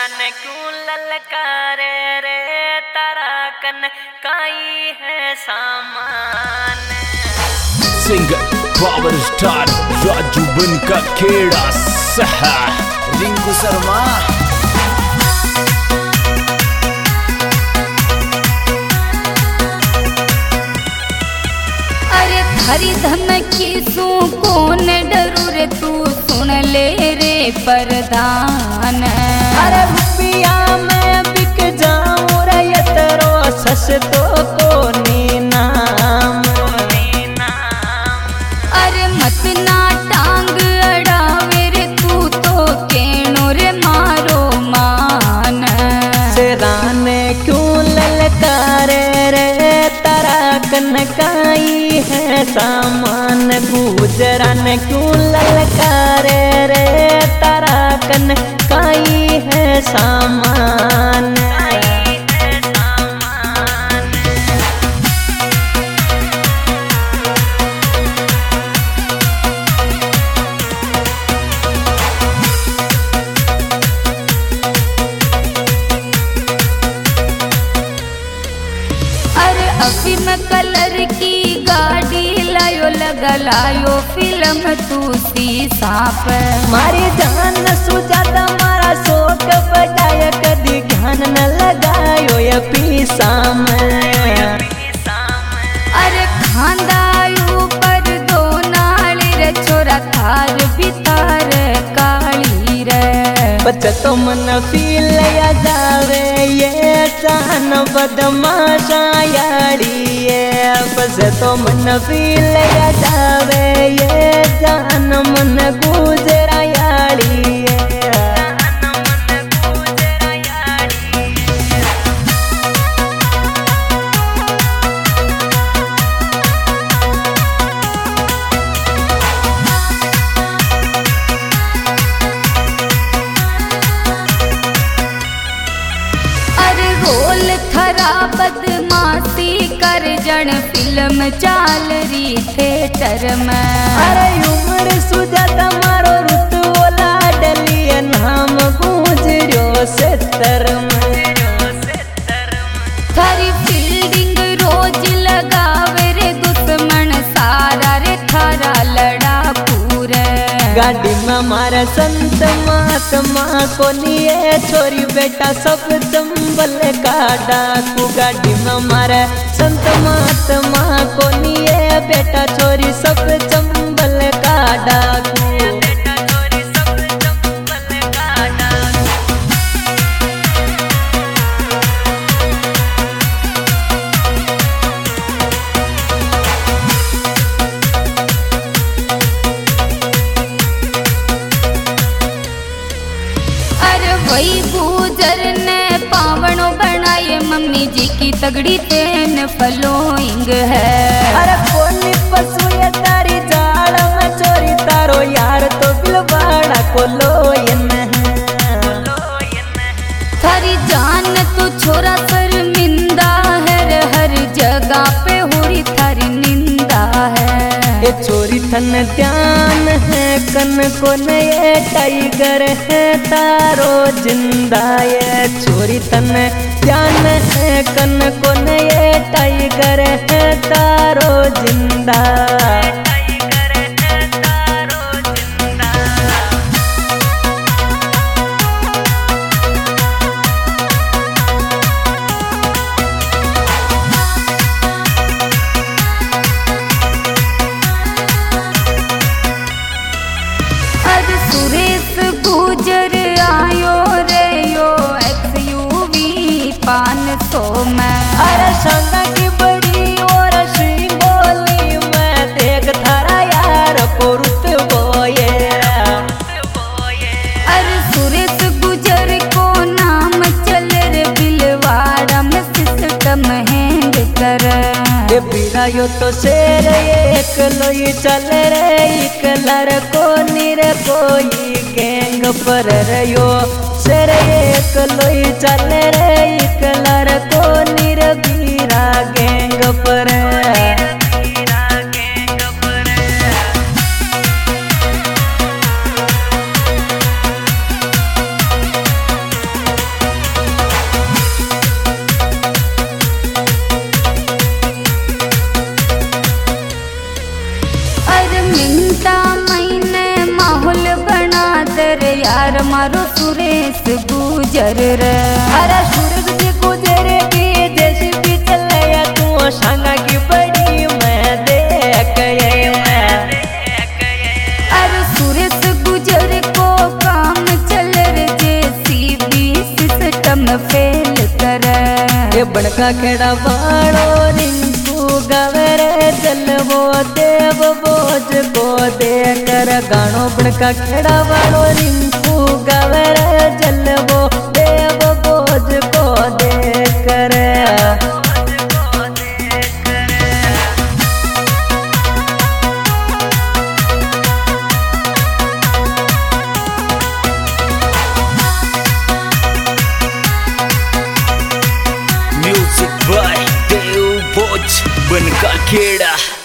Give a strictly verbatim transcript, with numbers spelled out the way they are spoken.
ने क्यों ललकारे रे तारा कन काई है सामान। सिंगर पावर स्टार राजू बन का खेड़ा सहा रिंकू शर्मा। अरे थारी धन की सू कौन डरू रे तू सुन ले रे प्रधान। अरे रुपया में बिक जाऊं रे ये तेरो सस्तो कोनी नाम। अरे मत ना टांग अड़ावे रे तू तो केनो रे मारो मान। सेराने क्यों ललकारे रे तारा कनकाई है सामान। गुजरा ने क्यों ललकारे रे तारा कनकाई है सामान। अभी मैं कलर की गाड़ी लायो लगा लायो फिल्म तू शीशा पे। मारी जान सुजाता मारा शोक बजाय कदी ध्यान न लगायो ये पीसा में। अरे खांदायू पर दो नाली रे छोरा थार बितार काली रे। बच्चा तो मन फील या जावे ये जान बदमाशा यारी ये। बस तो मन फील या जावे ये जान मन गुजरा यारी ये। रोल थरा बदमाशी कर जन फिल्म चाल रही थिएटर में। अरे उम्र सुजाता मारो रुत ओला डलिए नाम गुजरियो सेतर में। थारी फील्डिंग रोज लगावे रे दुश्मन सारा रे थारा लड़ा पूरे। गाड़ी में मारा संत महात्मा को निये छोरी बेटा सब चंबल का डाकू। गाड़ी में मारा संत महात्मा को निये बेटा छोरी सब चंबल का डाकू। वही गुजर ने पावनो बनाए मम्मी जी की तगड़ी तेन फलोइंग है। अरे कोनी पशु ये तारी जाड़ में चोरी तारो यार तो बिलवाड़ा को लोयन है। थारी जान तो छोरा शर्मिंदा है हर जगह पे हुरी थारी निंदा है। ये चोरी थन ध्यान है कन को नए टाइगर है तारो जिंदा। ये चोरी थन ध्यान है कन को नए टाइगर है तारो जिंदा। सुरेश गुजर आयो रे यो एक्सयूवी पाँच सौ में। अरे शंका की बड़ी और श्री बोली मैं देख थारा यार को रुत बोए। अरे सुरेश गुजर को नाम चल रे बिलवाड़ा में सिस्टम हैंग कर। ये बिरायो तो शेर एक लोई चल रे एक लड़को निर कोई गैंग पर रयो। शेर एक लोई चल रे एक लड़को निर बीरा गैंग पर। यार मारो सुरेश गुजर रे। अरे सूरज भी गुजरे की जैसी भी चले या तू संगा की बड़ी मैं देख ये मैं। अरे सुरेश गुजर को काम चल रे जैसी भी सिस्टम फेल कर। ये बनका खेड़ा वालो रिंकू गवर जलवो देव बोझ को देकर गानो बनका खेड़ा वालो रिंकू गवर जलवो देव बोझ को देकर। म्यूजिक बाय देव बोझ बनका खेड़ा।